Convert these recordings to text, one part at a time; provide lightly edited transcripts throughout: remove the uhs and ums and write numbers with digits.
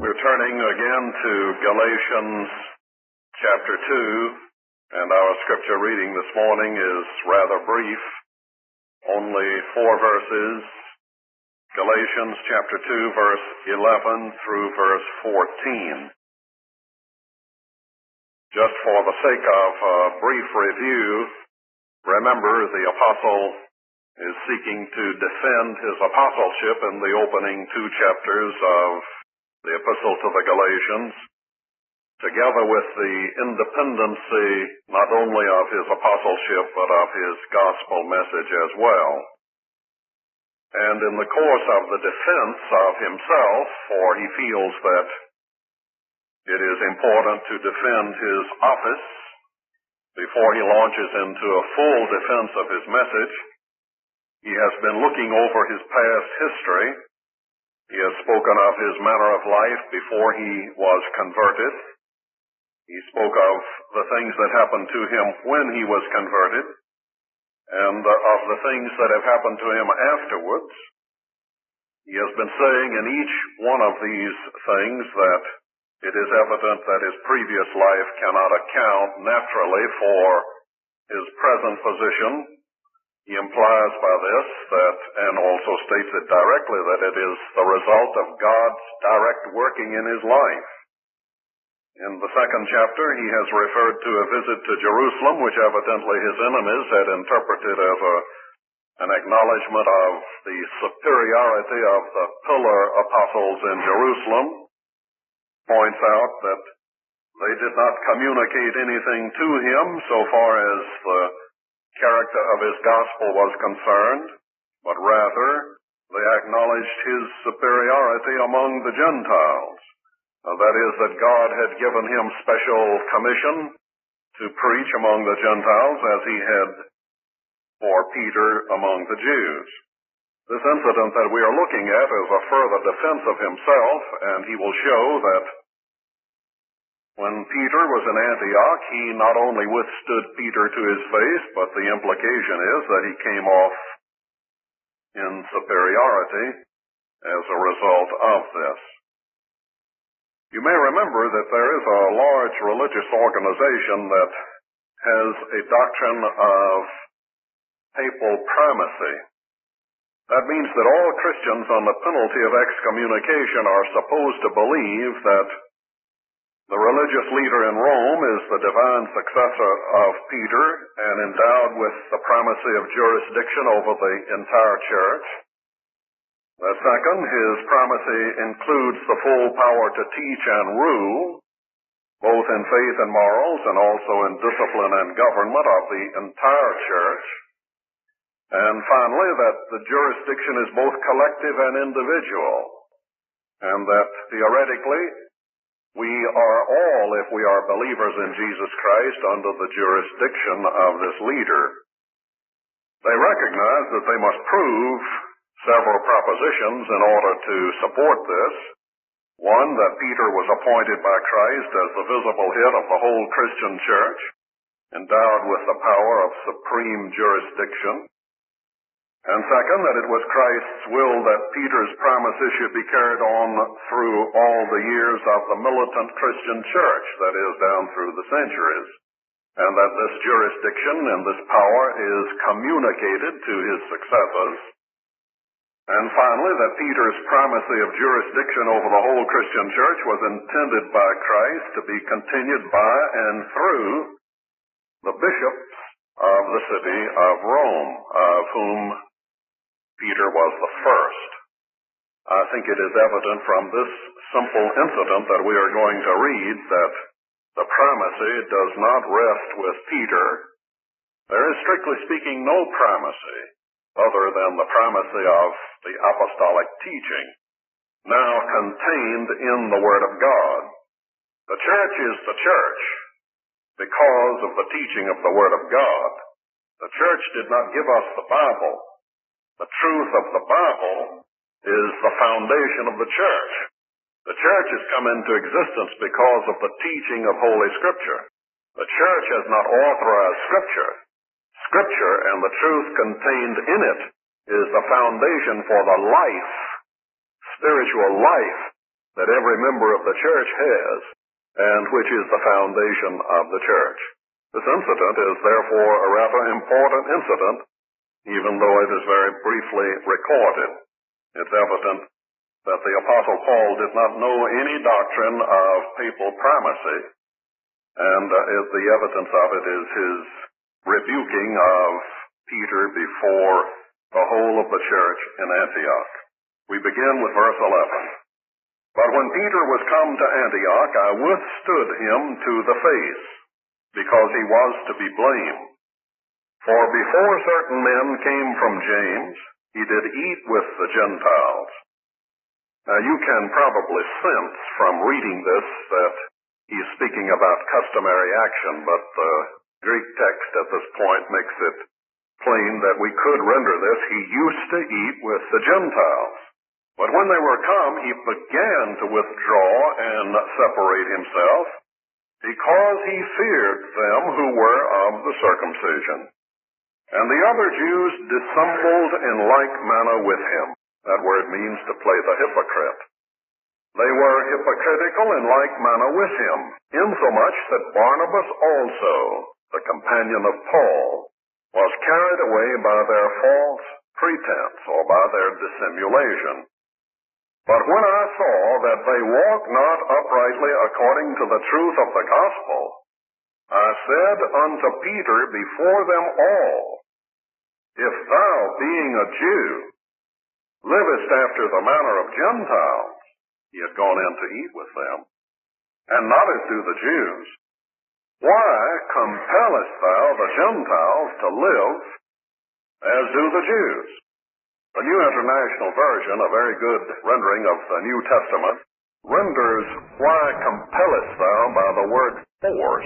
We're turning again to Galatians chapter 2, and our scripture reading this morning is rather brief, only 4 verses. Galatians chapter 2, verse 11 through verse 14. Just for the sake of a brief review, remember the apostle is seeking to defend his apostleship in the opening 2 chapters of the Epistle to the Galatians, together with the independency not only of his apostleship but of his gospel message as well. And in the course of the defense of himself, for he feels that it is important to defend his office before he launches into a full defense of his message, he has been looking over his past history. He has spoken of his manner of life before he was converted. He spoke of the things that happened to him when he was converted, and of the things that have happened to him afterwards. He has been saying in each one of these things that it is evident that his previous life cannot account naturally for his present position. He implies by this that, and also states it directly, that it is the result of God's direct working in his life. In the 2nd chapter, he has referred to a visit to Jerusalem, which evidently his enemies had interpreted as an acknowledgement of the superiority of the pillar apostles in Jerusalem. Points out that they did not communicate anything to him so far as the character of his gospel was concerned, but rather they acknowledged his superiority among the Gentiles. That is, that God had given him special commission to preach among the Gentiles as he had for Peter among the Jews. This incident that we are looking at is a further defense of himself, and he will show that when Peter was in Antioch, he not only withstood Peter to his face, but the implication is that he came off in superiority as a result of this. You may remember that there is a large religious organization that has a doctrine of papal primacy. That means that all Christians on the penalty of excommunication are supposed to believe that the religious leader in Rome is the divine successor of Peter and endowed with the primacy of jurisdiction over the entire church. The second, his primacy includes the full power to teach and rule, both in faith and morals and also in discipline and government of the entire church. And finally, that the jurisdiction is both collective and individual, and that theoretically we are all, if we are believers in Jesus Christ, under the jurisdiction of this leader. They recognize that they must prove several propositions in order to support this. One, that Peter was appointed by Christ as the visible head of the whole Christian church, endowed with the power of supreme jurisdiction. And second, that it was Christ's will that Peter's primacy should be carried on through all the years of the militant Christian church, that is, down through the centuries, and that this jurisdiction and this power is communicated to his successors. And finally, that Peter's primacy of jurisdiction over the whole Christian church was intended by Christ to be continued by and through the bishops of the city of Rome, of whom Peter was the first. I think it is evident from this simple incident that we are going to read that the primacy does not rest with Peter. There is, strictly speaking, no primacy other than the primacy of the apostolic teaching, now contained in the Word of God. The church is the church because of the teaching of the Word of God. The church did not give us the Bible. The truth of the Bible is the foundation of the church. The church has come into existence because of the teaching of Holy Scripture. The church has not authorized Scripture. Scripture and the truth contained in it is the foundation for the life, spiritual life that every member of the church has, and which is the foundation of the church. This incident is therefore a rather important incident, even though it is very briefly recorded. It's evident that the Apostle Paul did not know any doctrine of papal primacy, and the evidence of it is his rebuking of Peter before the whole of the church in Antioch. We begin with verse 11. But when Peter was come to Antioch, I withstood him to the face, because he was to be blamed. For before certain men came from James, he did eat with the Gentiles. Now you can probably sense from reading this that he's speaking about customary action, but the Greek text at this point makes it plain that we could render this, he used to eat with the Gentiles. But when they were come, he began to withdraw and separate himself, because he feared them who were of the circumcision. And the other Jews dissembled in like manner with him. That word means to play the hypocrite. They were hypocritical in like manner with him, insomuch that Barnabas also, the companion of Paul, was carried away by their false pretense, or by their dissimulation. But when I saw that they walked not uprightly according to the truth of the gospel, I said unto Peter before them all, If thou, being a Jew, livest after the manner of Gentiles, he had gone in to eat with them, and not as do the Jews, why compellest thou the Gentiles to live as do the Jews? The New International Version, a very good rendering of the New Testament, renders why compellest thou by the word force.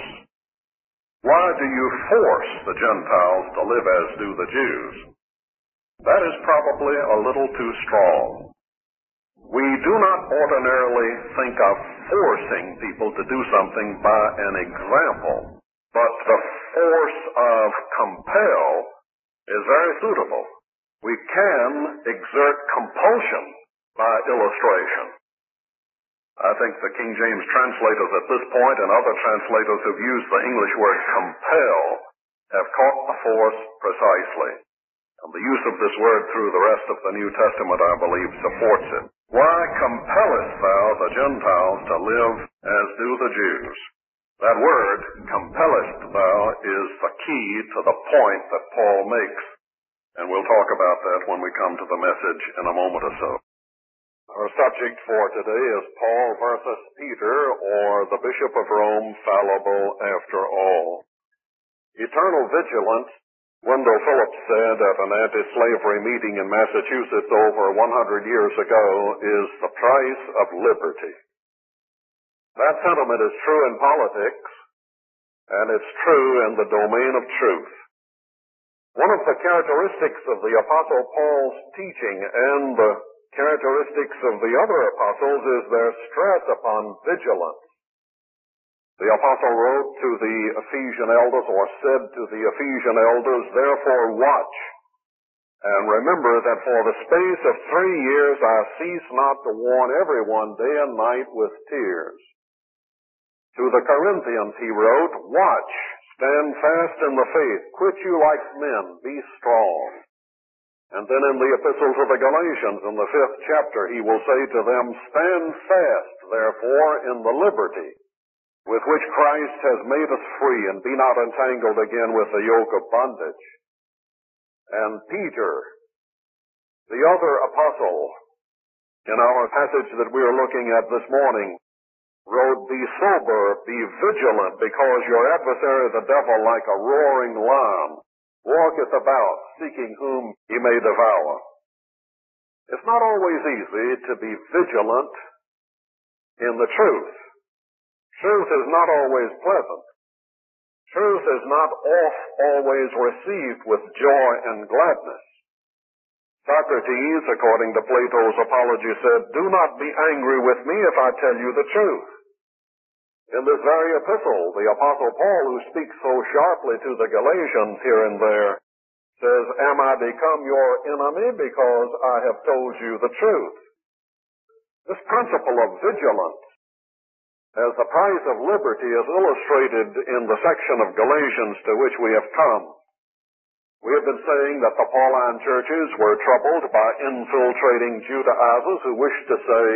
Why do you force the Gentiles to live as do the Jews? That is probably a little too strong. We do not ordinarily think of forcing people to do something by an example, but the force of compel is very suitable. We can exert compulsion by illustration. I think the King James translators at this point and other translators who've used the English word compel have caught the force precisely. And the use of this word through the rest of the New Testament, I believe, supports it. Why compellest thou the Gentiles to live as do the Jews? That word, compellest thou, is the key to the point that Paul makes. And we'll talk about that when we come to the message in a moment or so. Our subject for today is Paul versus Peter, or the Bishop of Rome fallible after all. Eternal vigilance, Wendell Phillips said at an anti-slavery meeting in Massachusetts over 100 years ago, is the price of liberty. That sentiment is true in politics, and it's true in the domain of truth. One of the characteristics of the Apostle Paul's teaching and the characteristics of the other apostles is their stress upon vigilance. The apostle wrote to the Ephesian elders, or said to the Ephesian elders, Therefore watch, and remember that for the space of 3 years I cease not to warn everyone day and night with tears. To the Corinthians he wrote, Watch, stand fast in the faith, quit you like men, be strong. And then in the epistle to the Galatians, in the 5th chapter, he will say to them, Stand fast, therefore, in the liberty with which Christ has made us free, and be not entangled again with the yoke of bondage. And Peter, the other apostle, in our passage that we are looking at this morning, wrote, Be sober, be vigilant, because your adversary the devil, like a roaring lion, walketh about, seeking whom he may devour. It's not always easy to be vigilant in the truth. Truth is not always pleasant. Truth is not always received with joy and gladness. Socrates, according to Plato's Apology, said, Do not be angry with me if I tell you the truth. In this very epistle, the Apostle Paul, who speaks so sharply to the Galatians here and there, says, Am I become your enemy because I have told you the truth? This principle of vigilance as the price of liberty is illustrated in the section of Galatians to which we have come. We have been saying that the Pauline churches were troubled by infiltrating Judaizers who wished to say,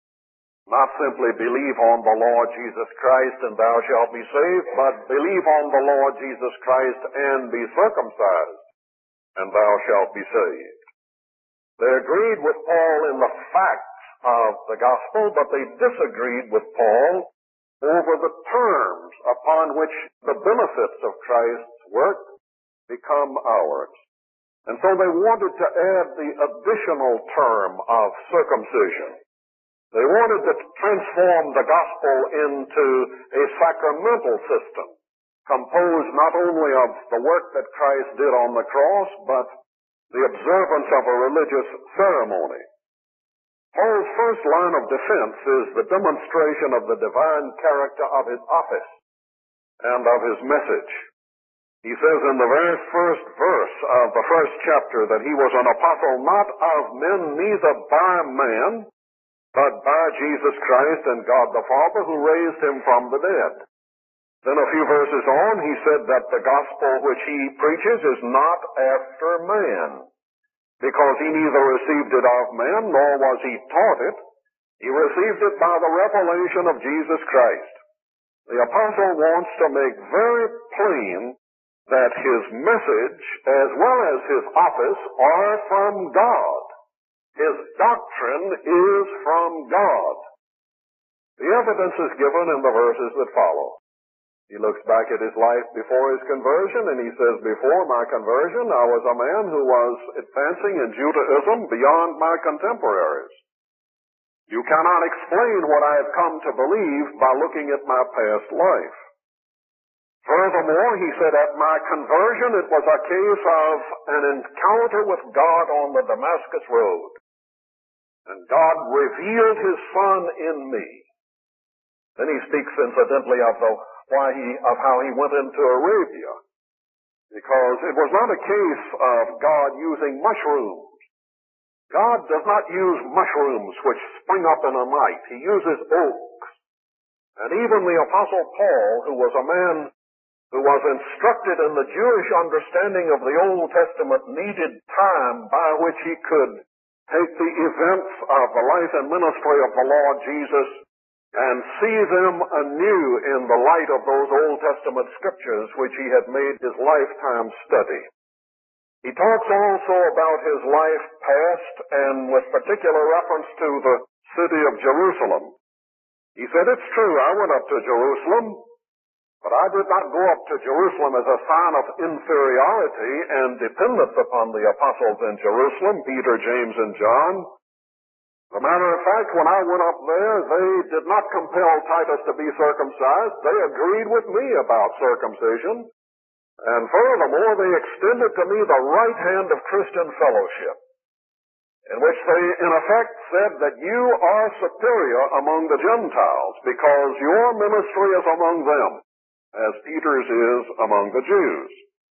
not simply believe on the Lord Jesus Christ and thou shalt be saved, but believe on the Lord Jesus Christ and be circumcised, and thou shalt be saved. They agreed with Paul in the facts of the gospel, but they disagreed with Paul over the terms upon which the benefits of Christ's work become ours. And so they wanted to add the additional term of circumcision. They wanted to transform the gospel into a sacramental system, composed not only of the work that Christ did on the cross, but the observance of a religious ceremony. Paul's first line of defense is the demonstration of the divine character of his office and of his message. He says in the very first verse of the first chapter that he was an apostle not of men, neither by man, but by Jesus Christ and God the Father who raised him from the dead. Then a few verses on, he said that the gospel which he preaches is not after man, because he neither received it of man, nor was he taught it. He received it by the revelation of Jesus Christ. The apostle wants to make very plain that his message, as well as his office, are from God. His doctrine is from God. The evidence is given in the verses that follow. He looks back at his life before his conversion, and he says, before my conversion, I was a man who was advancing in Judaism beyond my contemporaries. You cannot explain what I have come to believe by looking at my past life. Furthermore, he said, at my conversion, it was a case of an encounter with God on the Damascus Road. And God revealed his Son in me. Then he speaks incidentally of how he went into Arabia. Because it was not a case of God using mushrooms. God does not use mushrooms which spring up in a night. He uses oaks. And even the Apostle Paul, who was a man who was instructed in the Jewish understanding of the Old Testament, needed time by which he could take the events of the life and ministry of the Lord Jesus and see them anew in the light of those Old Testament scriptures which he had made his lifetime study. He talks also about his life past, and with particular reference to the city of Jerusalem. He said, it's true, I went up to Jerusalem, but I did not go up to Jerusalem as a sign of inferiority and dependence upon the apostles in Jerusalem, Peter, James, and John. As a matter of fact, when I went up there, they did not compel Titus to be circumcised. They agreed with me about circumcision. And furthermore, they extended to me the right hand of Christian fellowship, in which they, in effect, said that you are superior among the Gentiles because your ministry is among them, as Peter's is among the Jews.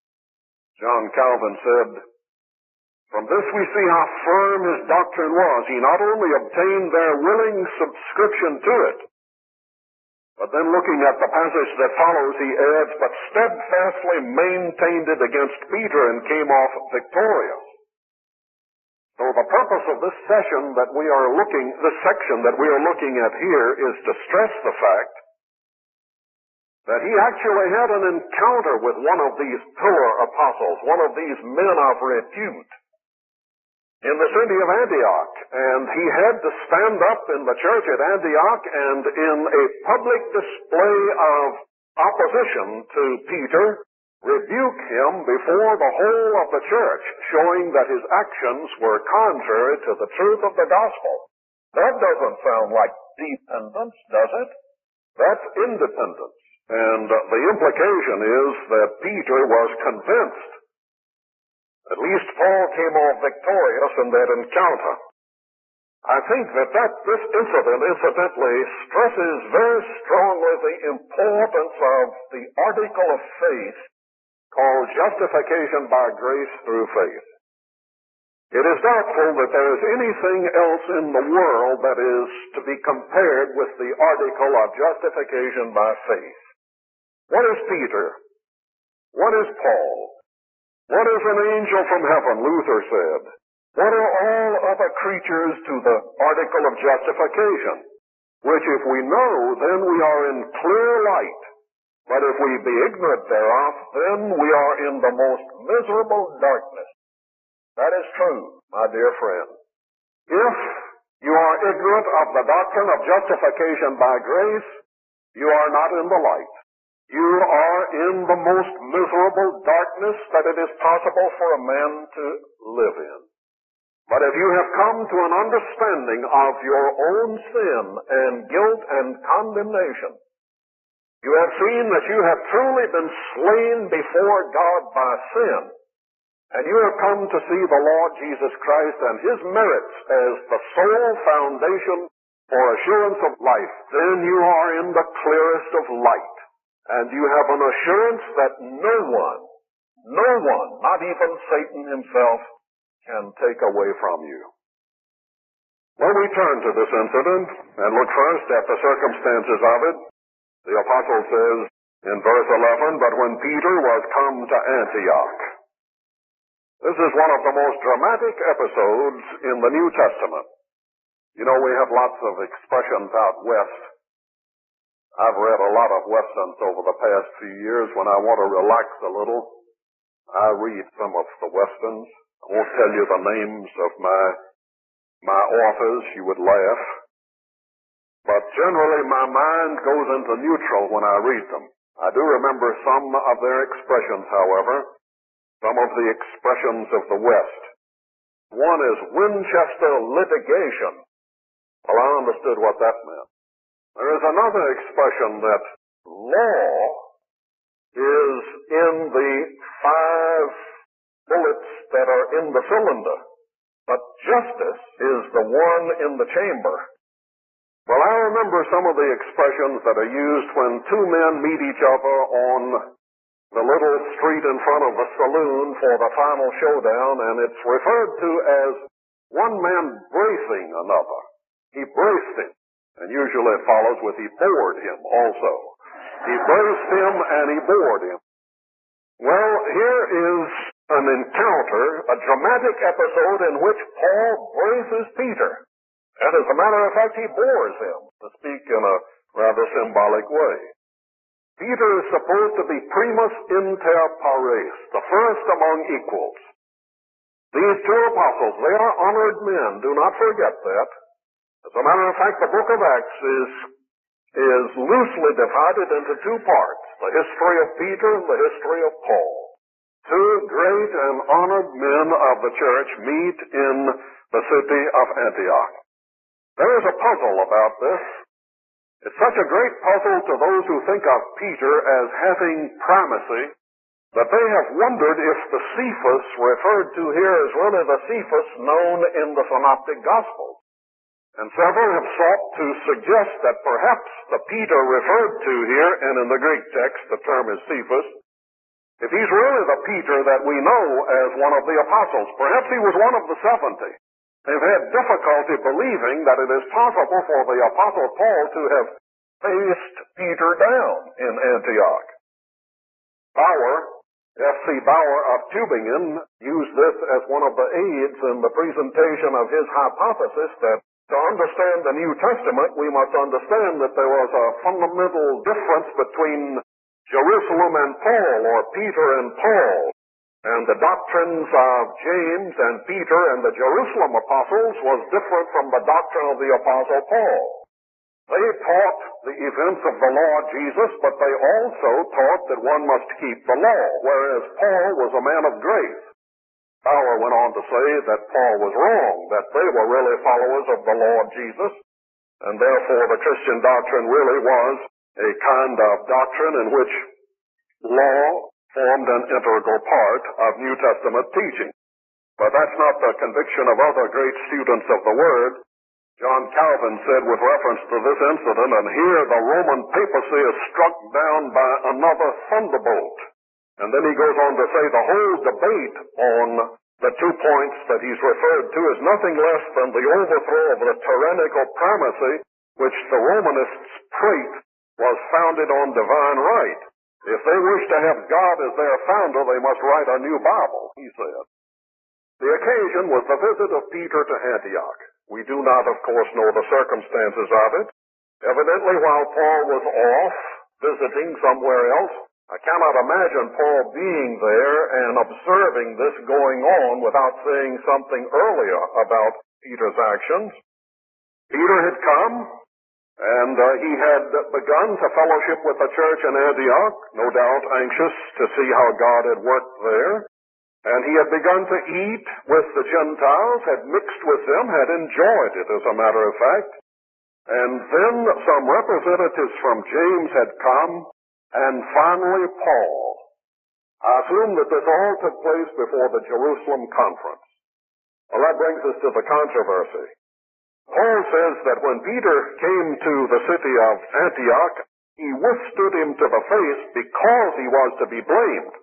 John Calvin said, from this we see how firm his doctrine was. He not only obtained their willing subscription to it, but then looking at the passage that follows, he adds, but steadfastly maintained it against Peter and came off victorious. So the purpose of this section that we are looking at here is to stress the fact that he actually had an encounter with one of these pillar apostles, one of these men of repute, in the city of Antioch, and he had to stand up in the church at Antioch and in a public display of opposition to Peter, rebuke him before the whole of the church, showing that his actions were contrary to the truth of the gospel. That doesn't sound like dependence, does it? That's independence. And the implication is that Peter was convinced. At least Paul came off victorious in that encounter. I think that this incident incidentally stresses very strongly the importance of the article of faith called justification by grace through faith. It is doubtful that there is anything else in the world that is to be compared with the article of justification by faith. What is Peter? What is Paul? What is an angel from heaven, Luther said? What are all other creatures to the article of justification? Which if we know, then we are in clear light. But if we be ignorant thereof, then we are in the most miserable darkness. That is true, my dear friend. If you are ignorant of the doctrine of justification by grace, you are not in the light. You are in the most miserable darkness that it is possible for a man to live in. But if you have come to an understanding of your own sin and guilt and condemnation, you have seen that you have truly been slain before God by sin, and you have come to see the Lord Jesus Christ and His merits as the sole foundation for assurance of life, then you are in the clearest of light, and you have an assurance that no one, not even Satan himself, can take away from you. When we turn to this incident and look first at the circumstances of it, the apostle says in verse 11, "But when Peter was come to Antioch." This is one of the most dramatic episodes in the New Testament. You know, we have lots of expressions out west. I've read a lot of westerns over the past few years. When I want to relax a little, I read some of the westerns. I won't tell you the names of my authors. You would laugh. But generally my mind goes into neutral when I read them. I do remember some of their expressions, however, some of the expressions of the West. One is Winchester litigation. Well, I understood what that meant. There is another expression that law is in the 5 bullets that are in the cylinder, but justice is the one in the chamber. Well, I remember some of the expressions that are used when two men meet each other on the little street in front of the saloon for the final showdown, and it's referred to as one man bracing another. He braced him, and usually it follows with he bored him also. He braced him and he bored him. Well, here is an encounter, a dramatic episode in which Paul braces Peter. And as a matter of fact, he bores him, to speak in a rather symbolic way. Peter is supposed to be primus inter pares, the first among equals. These two apostles, they are honored men. Do not forget that. As a matter of fact, the book of Acts is loosely divided into 2 parts, the history of Peter and the history of Paul. 2 great and honored men of the church meet in the city of Antioch. There is a puzzle about this. It's such a great puzzle to those who think of Peter as having primacy that they have wondered if the Cephas referred to here is really the Cephas known in the Synoptic Gospels. And several have sought to suggest that perhaps the Peter referred to here, and in the Greek text the term is Cephas, if he's really the Peter that we know as one of the apostles, perhaps he was one of the 70. They've had difficulty believing that it is possible for the Apostle Paul to have faced Peter down in Antioch. Bauer, F.C. Bauer of Tübingen, used this as one of the aids in the presentation of his hypothesis that to understand the New Testament, we must understand that there was a fundamental difference between Jerusalem and Paul, or Peter and Paul. And the doctrines of James and Peter and the Jerusalem apostles was different from the doctrine of the apostle Paul. They taught the events of the Lord Jesus, but they also taught that one must keep the law, whereas Paul was a man of grace. Bauer went on to say that Paul was wrong, that they were really followers of the Lord Jesus, and therefore the Christian doctrine really was a kind of doctrine in which law formed an integral part of New Testament teaching. But that's not the conviction of other great students of the Word. John Calvin said with reference to this incident, "And here the Roman papacy is struck down by another thunderbolt." And then he goes on to say the whole debate on The 2 points that he's referred to is nothing less than the overthrow of the tyrannical primacy which the Romanists prate was founded on divine right. If they wish to have God as their founder, they must write a new Bible, he said. The occasion was the visit of Peter to Antioch. We do not, of course, know the circumstances of it. Evidently, while Paul was off visiting somewhere else, I cannot imagine Paul being there and observing this going on without saying something earlier about Peter's actions. Peter had come, and he had begun to fellowship with the church in Antioch, no doubt anxious to see how God had worked there. And he had begun to eat with the Gentiles, had mixed with them, had enjoyed it, as a matter of fact. And then some representatives from James had come, and finally Paul. I assume that this all took place before the Jerusalem conference. Well, that brings us to the controversy. Paul says that when Peter came to the city of Antioch, he withstood him to the face because he was to be blamed.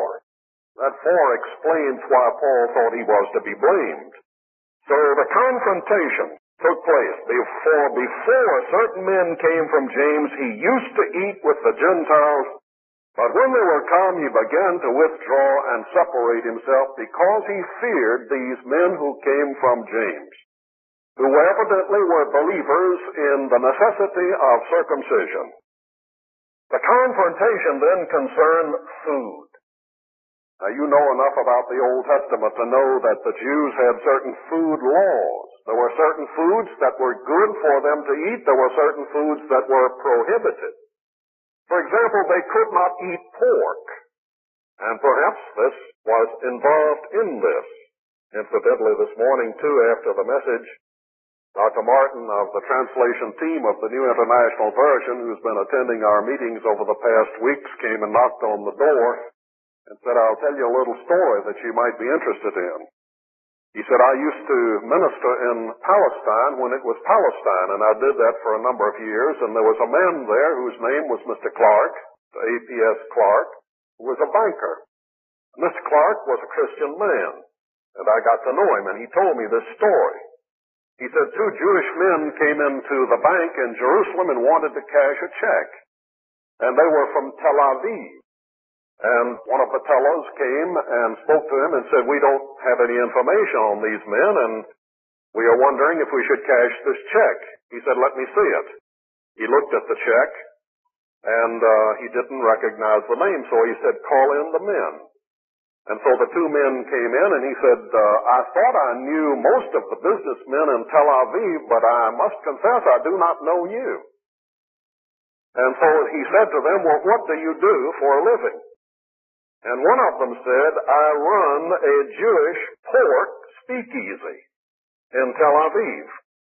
That for explains why Paul thought he was to be blamed. So the confrontation took place. Before certain men came from James, he used to eat with the Gentiles, but when they were come, he began to withdraw and separate himself because he feared these men who came from James, who evidently were believers in the necessity of circumcision. The confrontation then concerned food. Now, you know enough about the Old Testament to know that the Jews had certain food laws. There were certain foods that were good for them to eat. There were certain foods that were prohibited. For example, they could not eat pork. And perhaps this was involved in this. Incidentally, this morning, too, after the message, Dr. Martin of the translation team of the New International Version, who's been attending our meetings over the past weeks, came and knocked on the door and said, "I'll tell you a little story that you might be interested in." He said, "I used to minister in Palestine when it was Palestine, and I did that for a number of years, and there was a man there whose name was Mr. Clark, A.P.S. Clark, who was a banker. Mr. Clark was a Christian man, and I got to know him, and he told me this story. He said 2 Jewish men came into the bank in Jerusalem and wanted to cash a check, and they were from Tel Aviv. And one of the tellers came and spoke to him and said, "We don't have any information on these men, and we are wondering if we should cash this check." He said, "Let me see it." He looked at the check, and he didn't recognize the name, so he said, "Call in the men." And so the 2 men came in, and he said, "I thought I knew most of the businessmen in Tel Aviv, but I must confess I do not know you." And so he said to them, "Well, what do you do for a living?" And one of them said, "I run a Jewish pork speakeasy in Tel Aviv."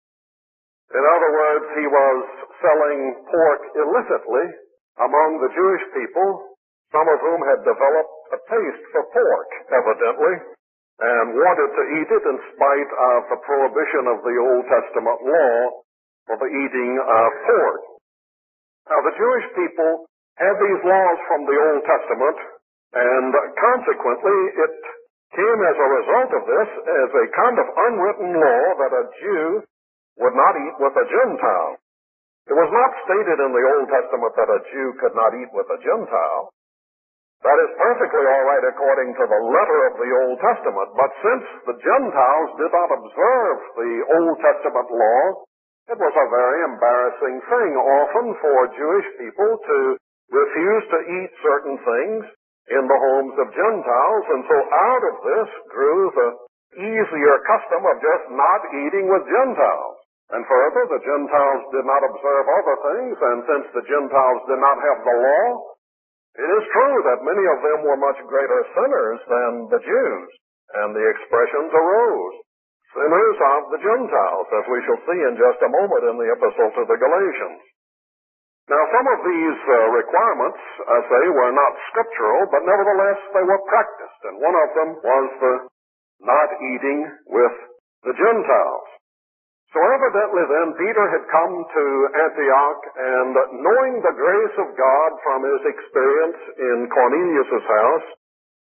In other words, he was selling pork illicitly among the Jewish people, some of whom had developed a taste for pork, evidently, and wanted to eat it in spite of the prohibition of the Old Testament law for the eating of pork. Now, the Jewish people had these laws from the Old Testament, and consequently, it came as a result of this as a kind of unwritten law that a Jew would not eat with a Gentile. It was not stated in the Old Testament that a Jew could not eat with a Gentile. That is perfectly all right according to the letter of the Old Testament, but since the Gentiles did not observe the Old Testament law, it was a very embarrassing thing often for Jewish people to refuse to eat certain things in the homes of Gentiles, and so out of this grew the easier custom of just not eating with Gentiles. And further, the Gentiles did not observe other things, and since the Gentiles did not have the law, it is true that many of them were much greater sinners than the Jews, and the expressions arose, "sinners of the Gentiles," as we shall see in just a moment in the epistle to the Galatians. Now, some of these requirements, I say, were not scriptural, but nevertheless they were practiced, and one of them was the not eating with the Gentiles. So evidently then, Peter had come to Antioch, and knowing the grace of God from his experience in Cornelius' house,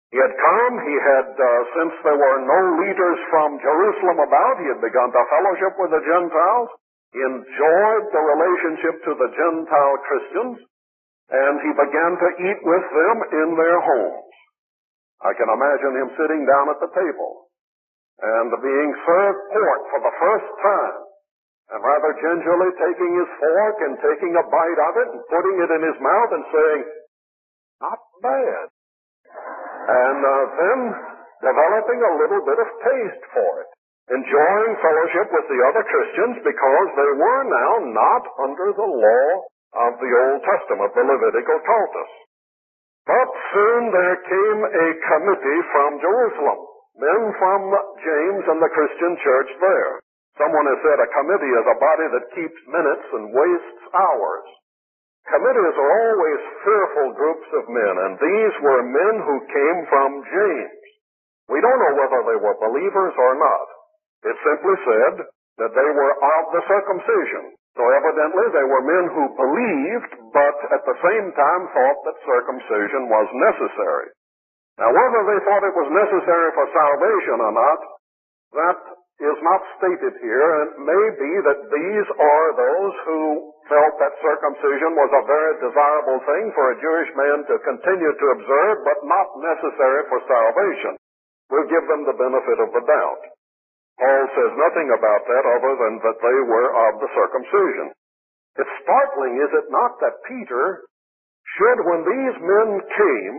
He had come, since there were no leaders from Jerusalem about, he had begun to fellowship with the Gentiles. He enjoyed the relationship to the Gentile Christians, and he began to eat with them in their homes. I can imagine him sitting down at the table and being served pork for the first time, and rather gingerly taking his fork and taking a bite of it and putting it in his mouth and saying, "Not bad." And then developing a little bit of taste for it, enjoying fellowship with the other Christians because they were now not under the law of the Old Testament, the Levitical cultus. But soon there came a committee from Jerusalem, men from James and the Christian church there. Someone has said a committee is a body that keeps minutes and wastes hours. Committees are always fearful groups of men, and these were men who came from James. We don't know whether they were believers or not. It simply said that they were of the circumcision. So evidently they were men who believed, but at the same time thought that circumcision was necessary. Now, whether they thought it was necessary for salvation or not, that is not stated here, and it may be that these are those who felt that circumcision was a very desirable thing for a Jewish man to continue to observe, but not necessary for salvation. We'll give them the benefit of the doubt. Paul says nothing about that other than that they were of the circumcision. It's startling, is it not, that Peter should, when these men came,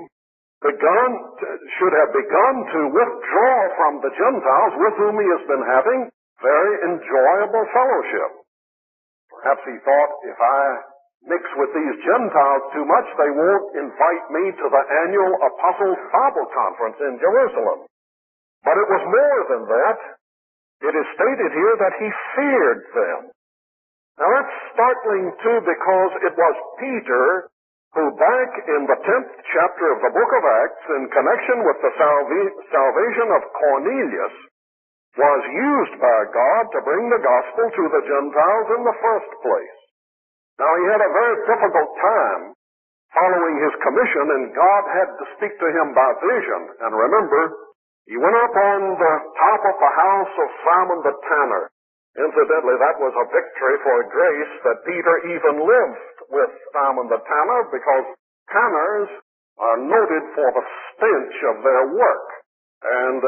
should have begun to withdraw from the Gentiles with whom he has been having very enjoyable fellowship. Perhaps he thought, if I mix with these Gentiles too much, they won't invite me to the annual Apostles' Bible Conference in Jerusalem. But it was more than that. It is stated here that he feared them. Now that's startling too, because it was Peter who back in the 10th chapter of the book of Acts, in connection with the salvation of Cornelius, was used by God to bring the gospel to the Gentiles in the first place. Now he had a very difficult time following his commission, and God had to speak to him by vision. And remember, he went up on the top of the house of Simon the tanner. Incidentally, that was a victory for grace that Peter even lived with Simon the tanner, because tanners are noted for the stench of their work. And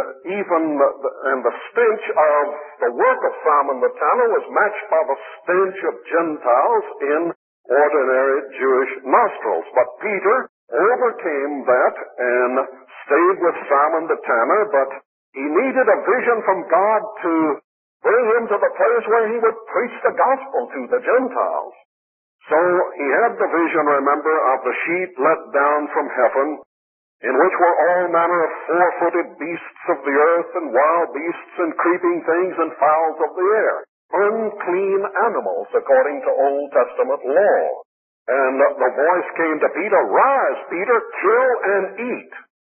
the stench of the work of Simon the tanner was matched by the stench of Gentiles in ordinary Jewish nostrils. But Peter overcame that and stayed with Simon the tanner, but he needed a vision from God to bring him to the place where he would preach the gospel to the Gentiles. So he had the vision, remember, of the sheet let down from heaven, in which were all manner of four-footed beasts of the earth, and wild beasts, and creeping things, and fowls of the air, unclean animals, according to Old Testament law. And the voice came to Peter, "Rise, Peter, kill and eat."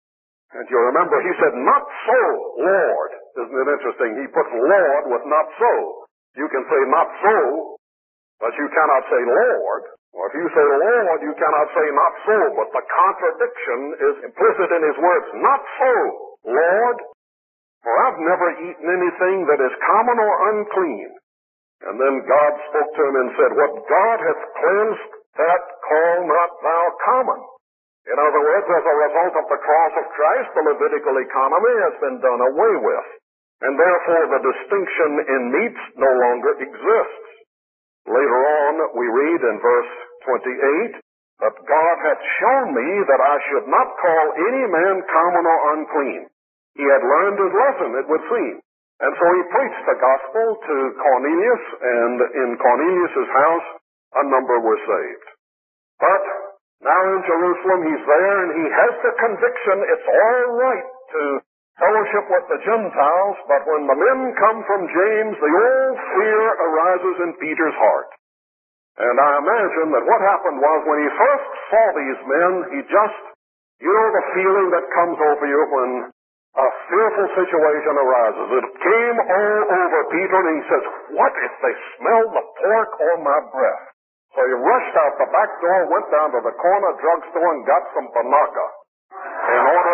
And you remember, he said, "Not so, Lord." Isn't it interesting? He puts Lord with "not so." You can say "not so," but you cannot say "Lord." Or if you say "Lord," you cannot say "not so," but the contradiction is implicit in his words. "Not so, Lord, for I've never eaten anything that is common or unclean." And then God spoke to him and said, "What God hath cleansed, that call not thou common." In other words, as a result of the cross of Christ, the Levitical economy has been done away with, and therefore the distinction in meats no longer exists. Later on, we read in verse 28, that God hath shown me that I should not call any man common or unclean. He had learned his lesson, it would seem. And so he preached the gospel to Cornelius, and in Cornelius' house, a number were saved. But now in Jerusalem, he's there, and he has the conviction it's all right to fellowship with the Gentiles, but when the men come from James, the old fear arises in Peter's heart. And I imagine that what happened was, when he first saw these men, he just, the feeling that comes over you when a fearful situation arises. It came all over Peter, and he says, "What if they smell the pork on my breath?" So he rushed out the back door, went down to the corner drugstore, and got some Banaka. in order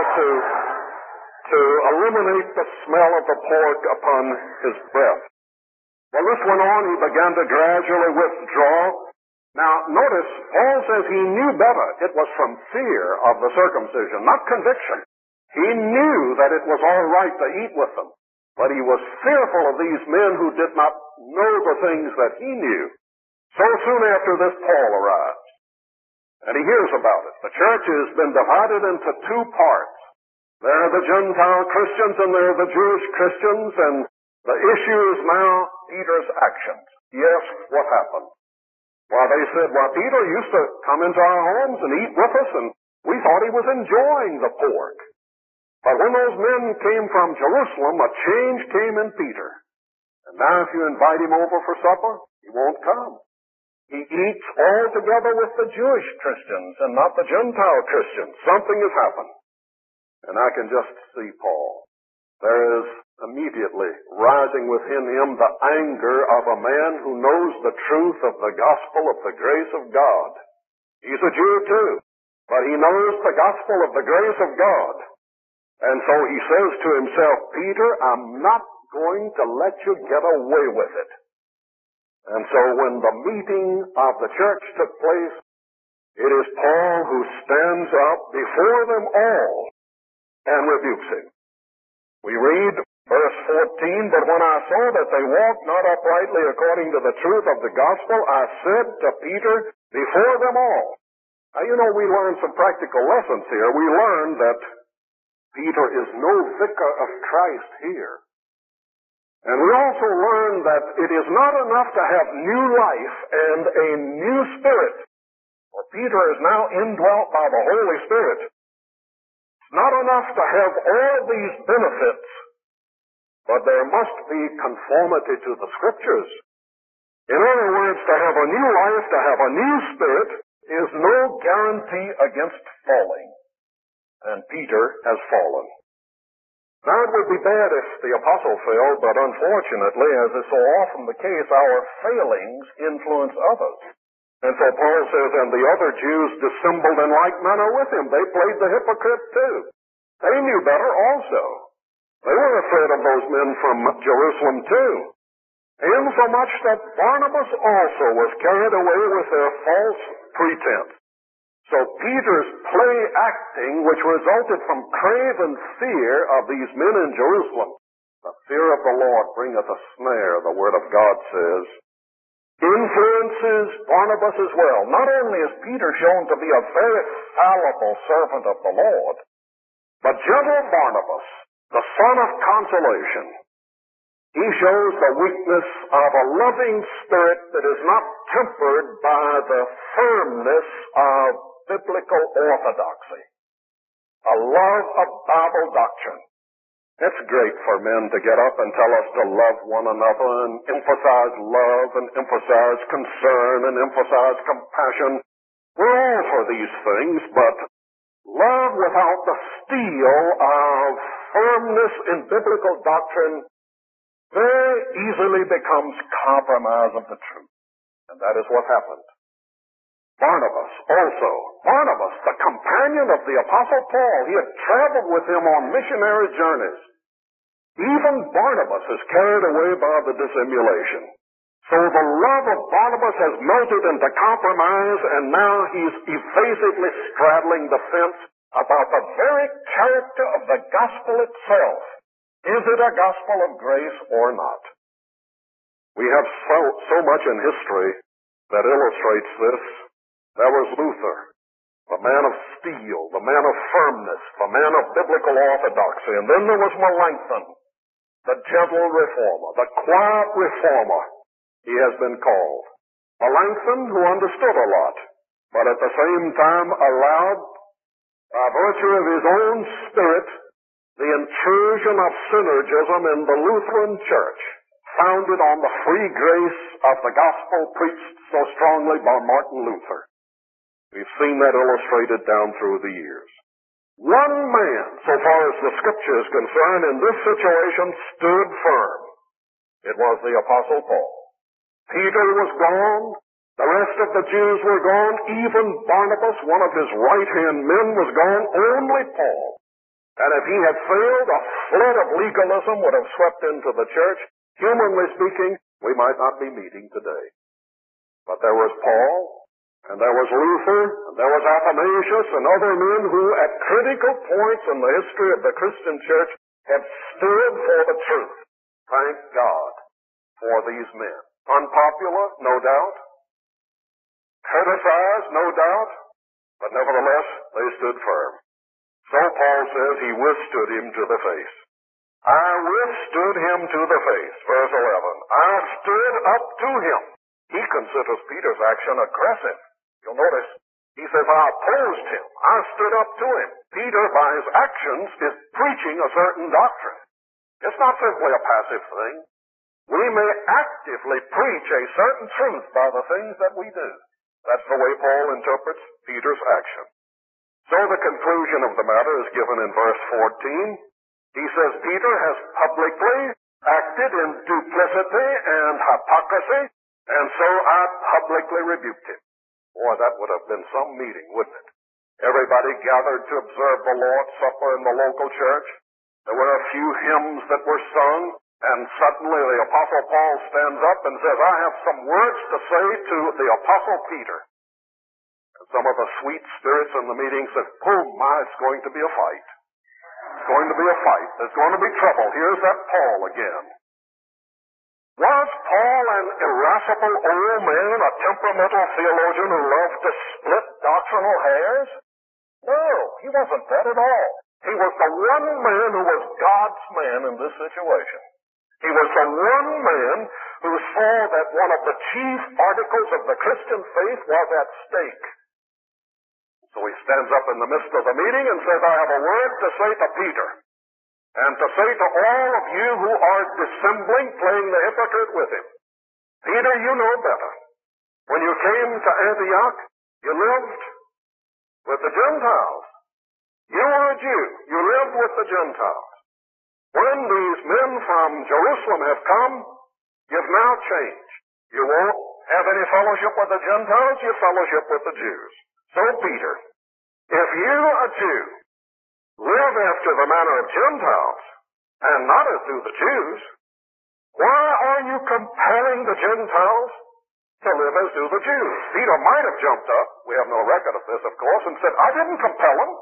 to eliminate the smell of the pork upon his breath. Well, this went on. He began to gradually withdraw. Now, notice, Paul says he knew better. It was from fear of the circumcision, not conviction. He knew that it was all right to eat with them, but he was fearful of these men who did not know the things that he knew. So soon after this, Paul arrives, and he hears about it. The church has been divided into two parts. There are the Gentile Christians and there are the Jewish Christians, and the issue is now Peter's actions. Yes, what happened? Well, they said, well, Peter used to come into our homes and eat with us, and we thought he was enjoying the pork. But when those men came from Jerusalem, a change came in Peter. And now if you invite him over for supper, he won't come. He eats all together with the Jewish Christians and not the Gentile Christians. Something has happened. And I can just see Paul. There is immediately rising within him the anger of a man who knows the truth of the gospel of the grace of God. He's a Jew too, but he knows the gospel of the grace of God. And so he says to himself, Peter, I'm not going to let you get away with it. And so when the meeting of the church took place, it is Paul who stands up before them all and rebukes him. We read verse 14, but when I saw that they walked not uprightly according to the truth of the gospel, I said to Peter before them all. Now, you know, we learn some practical lessons here. We learn that Peter is no vicar of Christ here. And we also learn that it is not enough to have new life and a new spirit. For Peter is now indwelt by the Holy Spirit. It's not enough to have all these benefits, but there must be conformity to the Scriptures. In other words, to have a new life, to have a new spirit, is no guarantee against falling. And Peter has fallen. Now, it would be bad if the apostle failed, but unfortunately, as is so often the case, our failings influence others. And so Paul says, and the other Jews dissembled in like manner with him. They played the hypocrite too. They knew better also. They were afraid of those men from Jerusalem too. Insomuch that Barnabas also was carried away with their false pretense. So Peter's play acting, which resulted from craven fear of these men in Jerusalem, the fear of the Lord bringeth a snare, the Word of God says, influences Barnabas as well. Not only is Peter shown to be a very fallible servant of the Lord, but gentle Barnabas, the son of consolation, he shows the weakness of a loving spirit that is not tempered by the firmness of biblical orthodoxy, a love of Bible doctrine. It's great for men to get up and tell us to love one another and emphasize love and emphasize concern and emphasize compassion. We're all for these things, but love without the steel of firmness in biblical doctrine very easily becomes compromise of the truth. And that is what happened. Barnabas, the companion of the Apostle Paul, he had traveled with him on missionary journeys. Even Barnabas is carried away by the dissimulation. So the love of Barnabas has melted into compromise, and now he's evasively straddling the fence about the very character of the gospel itself. Is it a gospel of grace or not? We have so much in history that illustrates this. There was Luther, the man of steel, the man of firmness, the man of biblical orthodoxy. And then there was Melanchthon, the gentle reformer, the quiet reformer, he has been called. Melanchthon, who understood a lot, but at the same time allowed, by virtue of his own spirit, the intrusion of synergism in the Lutheran Church, founded on the free grace of the gospel preached so strongly by Martin Luther. We've seen that illustrated down through the years. One man, so far as the Scripture is concerned, in this situation stood firm. It was the Apostle Paul. Peter was gone. The rest of the Jews were gone. Even Barnabas, one of his right-hand men, was gone. Only Paul. And if he had failed, a flood of legalism would have swept into the church. Humanly speaking, we might not be meeting today. But there was Paul, and there was Luther, and there was Athanasius, and other men who, at critical points in the history of the Christian church, have stood for the truth. Thank God for these men. Unpopular, no doubt. Criticized, no doubt. But nevertheless, they stood firm. So Paul says he withstood him to the face. I withstood him to the face. Verse 11. I stood up to him. He considers Peter's action aggressive. You'll notice, he says, I opposed him. I stood up to him. Peter, by his actions, is preaching a certain doctrine. It's not simply a passive thing. We may actively preach a certain truth by the things that we do. That's the way Paul interprets Peter's action. So the conclusion of the matter is given in verse 14. He says, Peter has publicly acted in duplicity and hypocrisy, and so I publicly rebuked him. Boy, that would have been some meeting, wouldn't it? Everybody gathered to observe the Lord's Supper in the local church. There were a few hymns that were sung, and suddenly the Apostle Paul stands up and says, I have some words to say to the Apostle Peter. And some of the sweet spirits in the meeting said, oh my, it's going to be a fight. It's going to be a fight. There's going to be trouble. Here's that Paul again. Was Paul an irascible old man, a temperamental theologian who loved to split doctrinal hairs? No, he wasn't that at all. He was the one man who was God's man in this situation. He was the one man who saw that one of the chief articles of the Christian faith was at stake. So he stands up in the midst of the meeting and says, I have a word to say to Peter, and to say to all of you who are dissembling, playing the hypocrite with him. Peter, you know better. When you came to Antioch, you lived with the Gentiles. You were a Jew. You lived with the Gentiles. When these men from Jerusalem have come, you've now changed. You won't have any fellowship with the Gentiles, you fellowship with the Jews. So, Peter, if you, a Jew, live after the manner of Gentiles, and not as do the Jews, why are you compelling the Gentiles to live as do the Jews? Peter might have jumped up, we have no record of this, of course, and said, I didn't compel them.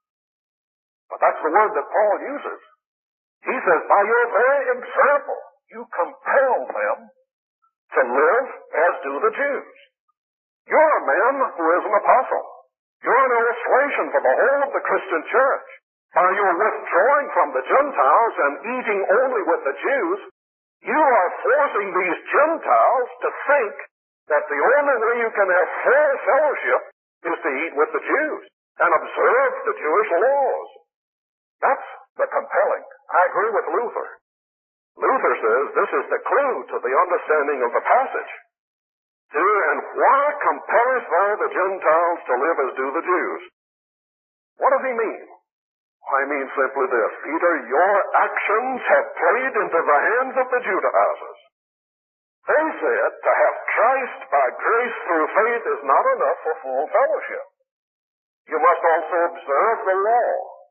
But that's the word that Paul uses. He says, by your very example, you compel them to live as do the Jews. You're a man who is an apostle. You're an illustration for the whole of the Christian church. By your withdrawing from the Gentiles and eating only with the Jews, you are forcing these Gentiles to think that the only way you can have full fellowship is to eat with the Jews and observe the Jewish laws. That's the compelling. I agree with Luther. Luther says this is the clue to the understanding of the passage. And why compellest thou the Gentiles to live as do the Jews? What does he mean? I mean simply this, Peter, your actions have played into the hands of the Judaizers. They said to have Christ by grace through faith is not enough for full fellowship. You must also observe the law.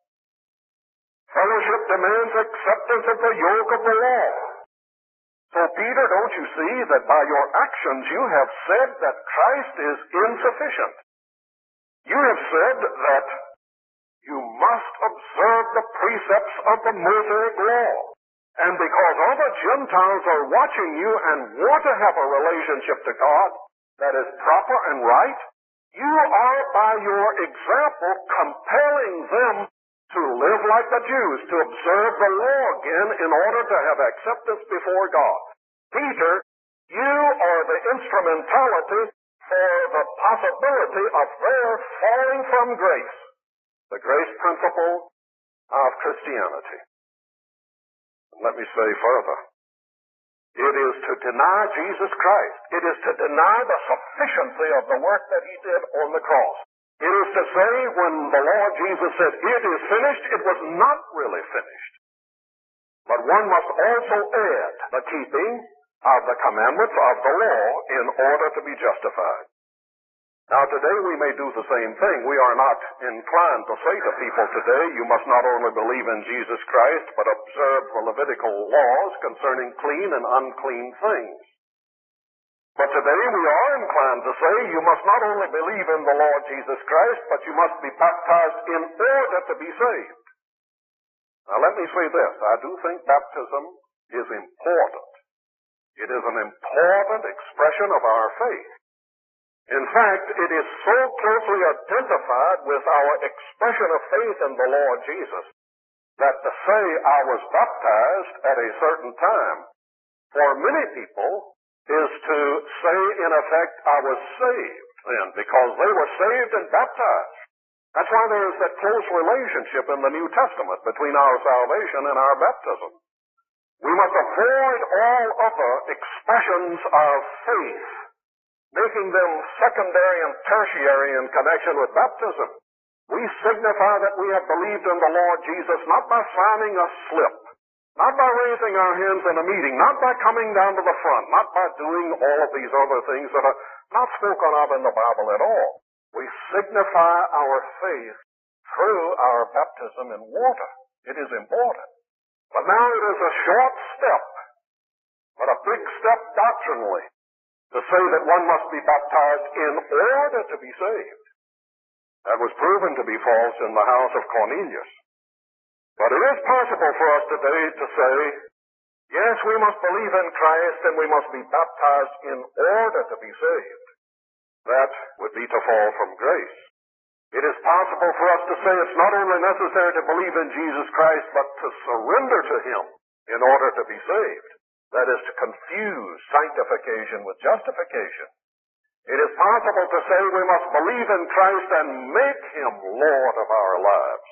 Fellowship demands acceptance of the yoke of the law. So, Peter, don't you see that by your actions you have said that Christ is insufficient? You have said that you must observe the precepts of the Mosaic law. And because other Gentiles are watching you and want to have a relationship to God that is proper and right, you are by your example compelling them to live like the Jews, to observe the law again in order to have acceptance before God. Peter, you are the instrumentality for the possibility of their falling from grace, the grace principle of Christianity. Let me say further, it is to deny Jesus Christ. It is to deny the sufficiency of the work that he did on the cross. It is to say when the Lord Jesus said, it is finished, it was not really finished. But one must also add the keeping of the commandments of the law in order to be justified. Now today we may do the same thing. We are not inclined to say to people today, you must not only believe in Jesus Christ, but observe the Levitical laws concerning clean and unclean things. But today we are inclined to say, you must not only believe in the Lord Jesus Christ, but you must be baptized in order to be saved. Now let me say this. I do think baptism is important. It is an important expression of our faith. In fact, it is so closely identified with our expression of faith in the Lord Jesus that to say I was baptized at a certain time, for many people, is to say, in effect, I was saved then, because they were saved and baptized. That's why there is that close relationship in the New Testament between our salvation and our baptism. We must avoid all other expressions of faith, making them secondary and tertiary in connection with baptism. We signify that we have believed in the Lord Jesus not by signing a slip, not by raising our hands in a meeting, not by coming down to the front, not by doing all of these other things that are not spoken of in the Bible at all. We signify our faith through our baptism in water. It is important. But now it is a short step, but a big step doctrinally, to say that one must be baptized in order to be saved. That was proven to be false in the house of Cornelius. But it is possible for us today to say, yes, we must believe in Christ and we must be baptized in order to be saved. That would be to fall from grace. It is possible for us to say it's not only necessary to believe in Jesus Christ, but to surrender to Him in order to be saved. That is to confuse sanctification with justification. It is possible to say we must believe in Christ and make Him Lord of our lives.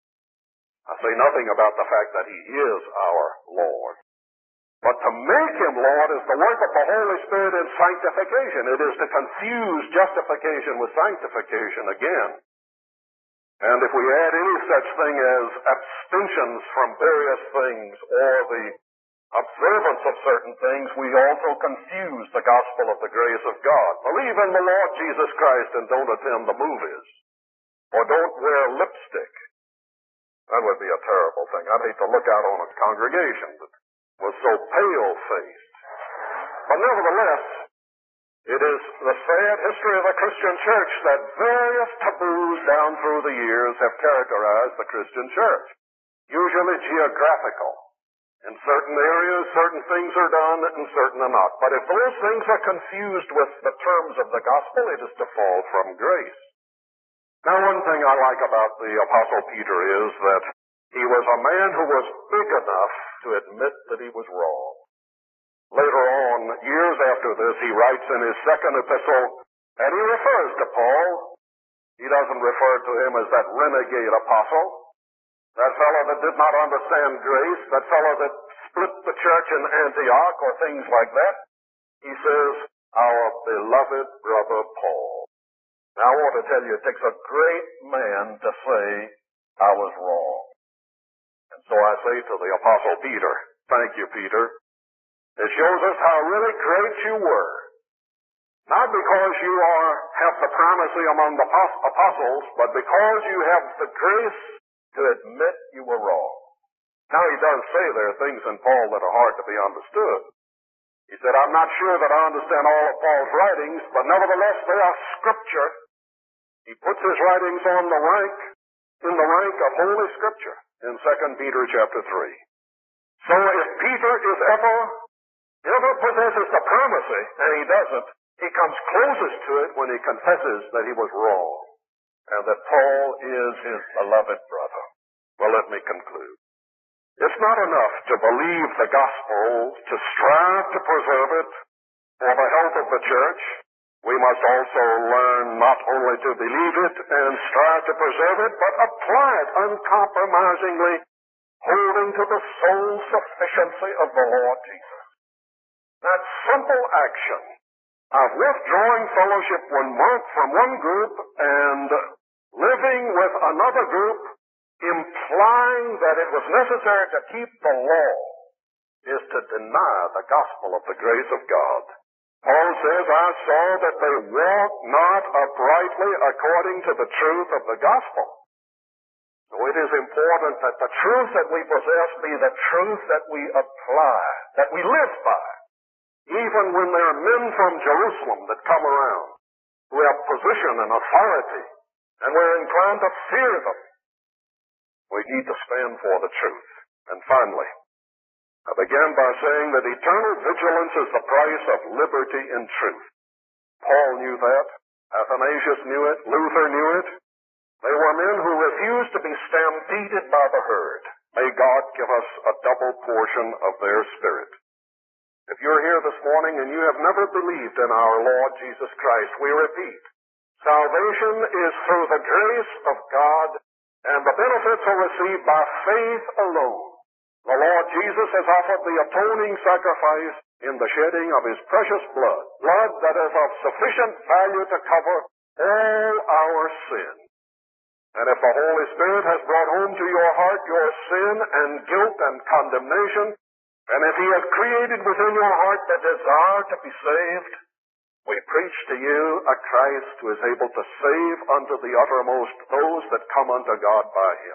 I say nothing about the fact that He is our Lord. But to make Him Lord is the work of the Holy Spirit in sanctification. It is to confuse justification with sanctification again. And if we add any such thing as abstentions from various things or the observance of certain things, we also confuse the gospel of the grace of God. Believe in the Lord Jesus Christ and don't attend the movies. Or don't wear lipstick. That would be a terrible thing. I'd hate to look out on a congregation that was so pale-faced. But nevertheless, it is the sad history of the Christian church that various taboos down through the years have characterized the Christian church, usually geographical. In certain areas, certain things are done and certain are not. But if those things are confused with the terms of the gospel, it is to fall from grace. Now, one thing I like about the Apostle Peter is that he was a man who was big enough to admit that he was wrong. Later on, years after this, he writes in his second epistle, and he refers to Paul. He doesn't refer to him as that renegade apostle, that fellow that did not understand grace, that fellow that split the church in Antioch or things like that. He says, our beloved brother Paul. Now I want to tell you, it takes a great man to say, I was wrong. And so I say to the Apostle Peter, thank you, Peter. It shows us how really great you were. Not because you have the primacy among the apostles, but because you have the grace to admit you were wrong. Now he does say there are things in Paul that are hard to be understood. He said, I'm not sure that I understand all of Paul's writings, but nevertheless they are scripture. He puts his writings in the rank of Holy Scripture in 2 Peter chapter 3. So if Peter is ever possesses the primacy, and he doesn't, he comes closest to it when he confesses that he was wrong, and that Paul is his beloved brother. Well, let me conclude. It's not enough to believe the gospel, to strive to preserve it for the health of the church. We must also learn not only to believe it and strive to preserve it, but apply it uncompromisingly, holding to the sole sufficiency of the Lord Jesus. That simple action of withdrawing fellowship from one group and living with another group, implying that it was necessary to keep the law, is to deny the gospel of the grace of God. Paul says, I saw that they walk not uprightly according to the truth of the gospel. So it is important that the truth that we possess be the truth that we apply, that we live by. Even when there are men from Jerusalem that come around who have position and authority, and we're inclined to fear them, we need to stand for the truth. And finally, I began by saying that eternal vigilance is the price of liberty in truth. Paul knew that. Athanasius knew it. Luther knew it. They were men who refused to be stampeded by the herd. May God give us a double portion of their spirit. If you're here this morning and you have never believed in our Lord Jesus Christ, we repeat, salvation is through the grace of God, and the benefits are received by faith alone. The Lord Jesus has offered the atoning sacrifice in the shedding of His precious blood, blood that is of sufficient value to cover all our sin. And if the Holy Spirit has brought home to your heart your sin and guilt and condemnation, and if He has created within your heart the desire to be saved, we preach to you a Christ who is able to save unto the uttermost those that come unto God by Him.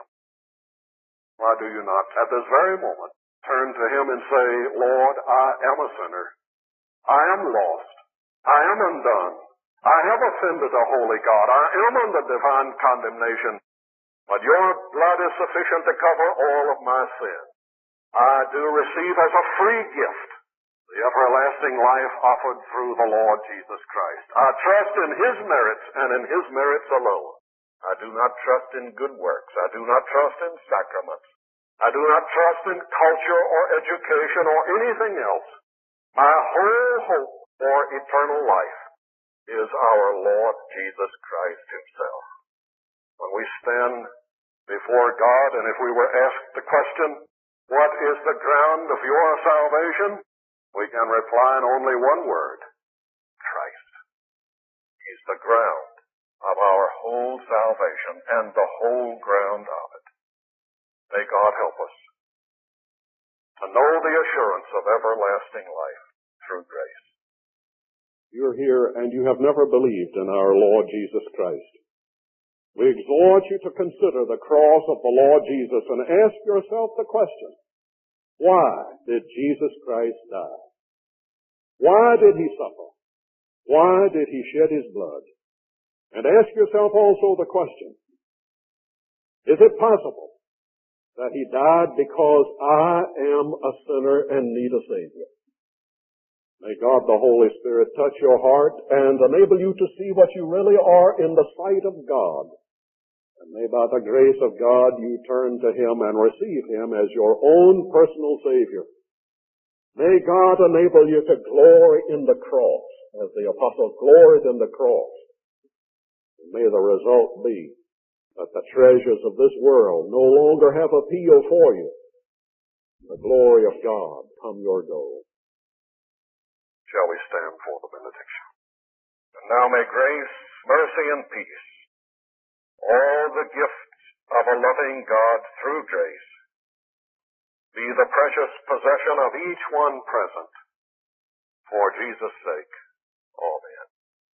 Why do you not, at this very moment, turn to Him and say, Lord, I am a sinner. I am lost. I am undone. I have offended a holy God. I am under divine condemnation. But your blood is sufficient to cover all of my sin. I do receive as a free gift the everlasting life offered through the Lord Jesus Christ. I trust in His merits and in His merits alone. I do not trust in good works. I do not trust in sacraments. I do not trust in culture or education or anything else. My whole hope for eternal life is our Lord Jesus Christ Himself. When we stand before God, and if we were asked the question, what is the ground of your salvation? We can reply in only one word, Christ. He's the ground of our whole salvation and the whole ground of it. May God help us to know the assurance of everlasting life through grace. You're here and you have never believed in our Lord Jesus Christ. We exhort you to consider the cross of the Lord Jesus and ask yourself the question, why did Jesus Christ die? Why did He suffer? Why did He shed His blood? And ask yourself also the question, is it possible that He died because I am a sinner and need a Savior? May God the Holy Spirit touch your heart and enable you to see what you really are in the sight of God. And may by the grace of God you turn to Him and receive Him as your own personal Savior. May God enable you to glory in the cross as the apostle gloried in the cross. And may the result be that the treasures of this world no longer have appeal for you. The glory of God come your goal. Shall we stand for the benediction? And now may grace, mercy, and peace, all the gifts of a loving God through grace, be the precious possession of each one present. For Jesus' sake, amen.